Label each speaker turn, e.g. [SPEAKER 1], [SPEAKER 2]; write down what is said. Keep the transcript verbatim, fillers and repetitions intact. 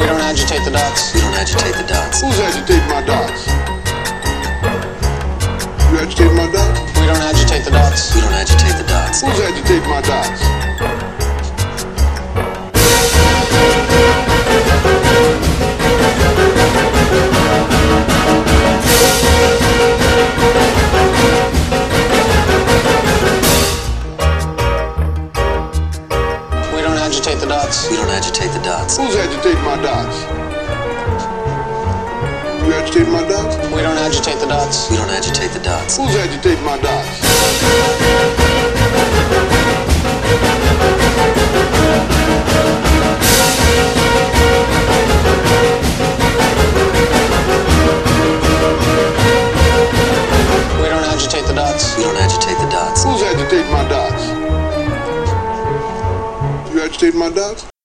[SPEAKER 1] We don't agitate the dots.
[SPEAKER 2] We don't agitate the dots.
[SPEAKER 3] Who's agitating my dots? You agitating my dots?
[SPEAKER 1] We don't agitate the dots.
[SPEAKER 2] We don't agitate the dots.
[SPEAKER 3] Who's agitating my dots?
[SPEAKER 1] We don't agitate the dots.
[SPEAKER 2] We don't agitate the dots.
[SPEAKER 3] Who's agitating my dots? You agitating my dots?
[SPEAKER 1] We don't agitate the dots.
[SPEAKER 2] We don't agitate the dots.
[SPEAKER 3] Who's agitating my dots?
[SPEAKER 1] We don't agitate the dots.
[SPEAKER 2] We don't agitate the dots.
[SPEAKER 3] Who's agitating my dots? You agitating my dots?